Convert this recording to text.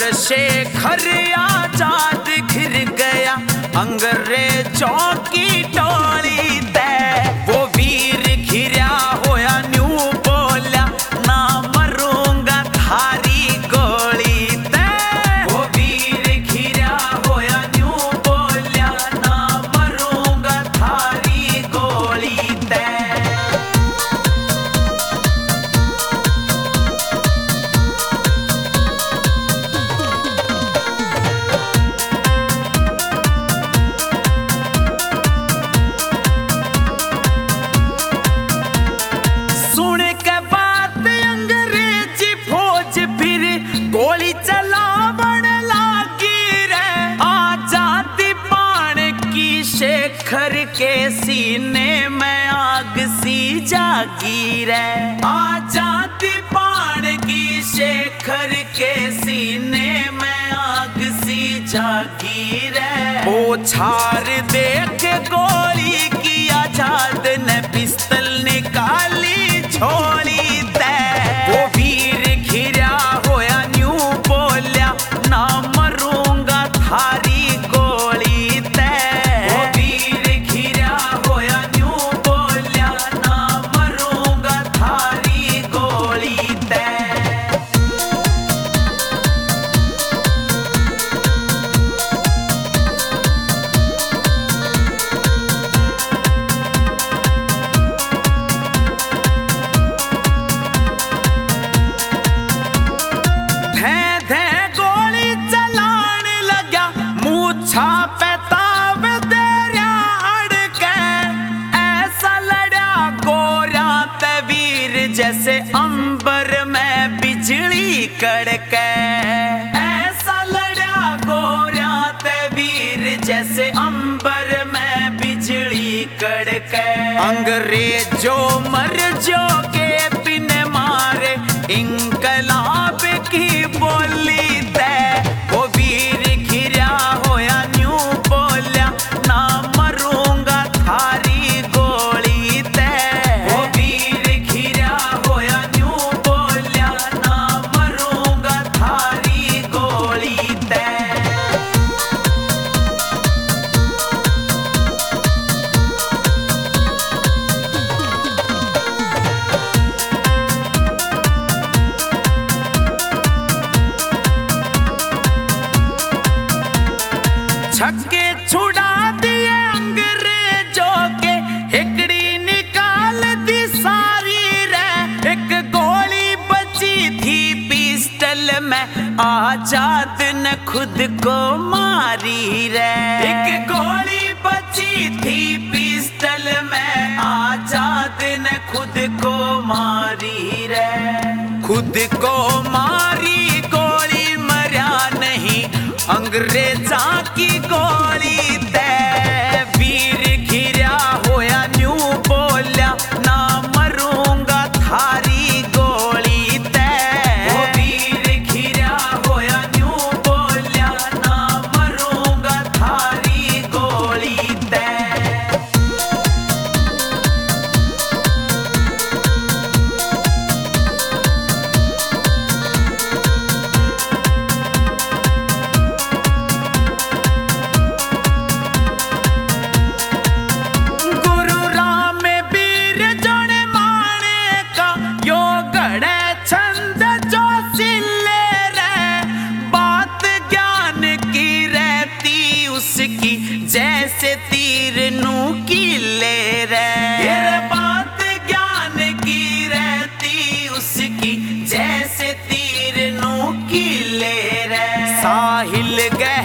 चंद्रशेखर आजाद घिर गया अंग्रेजों की टोली ते। वो वीर घिरा होया न्यू बोल्या ना मरूंगा थारी गोली ते। वो वीर घिरा होया न्यू बोल्या ना मरूंगा थारी गोली ते। गोली चलावन लागी रे आजादी पाण की शेखर के सीने में आग सी जागी रे। आजादी पाण की शेखर के सीने में आग सी जागी रे। ओ छार देख गोली की आजाद ने पिस्तल निकाली छोड़ी ते। वो वीर घिरा होया न्यू बोल्या ना मरूंगा थारी गोली ते। वो वीर घिरा होया न्यू बोल्या ना मरूंगा थारी गोली ते। गोली चलान लग्या मूछा पे ताव तेरा अड़के। ऐसा लड़ा गोरा ते वीर जैसे अंबर में बिजली कड़के। ऐसा लड़ा गोरा ते वीर जैसे अंबर में बिजली कड़के। अंग्रेजों मर जो के पिन मारे इंकलाब की बोली ते। वो वीर घिरा होया न्यू बोल्या ना मरूंगा थारी गोली ते। वो वीर घिरा होया न्यू बोल्या ना मरूंगा थारी गोली ते। छक्के छुड़ा दिए अंग्रेजों के हिकड़ी निकाल दी सारी रे। एक गोली बची थी पिस्टल में आजाद ने खुद को मारी रे। एक गोली बची थी पिस्टल में आजाद ने खुद को मारी रे। खुद को मारी गोली मरा नहीं अंग्रेजा की गोली ते। वीर घिरा होया न्यू बोल्या ना मरूंगा थारी गोली ते। वो वीर घिरा होया न्यू बोल्या ना मरूंगा थारी गोली ते। जैसे तीर नू कीले रे। ये बात ज्ञान की रहती उसकी जैसे तीर नू कीले रे। साहिल गए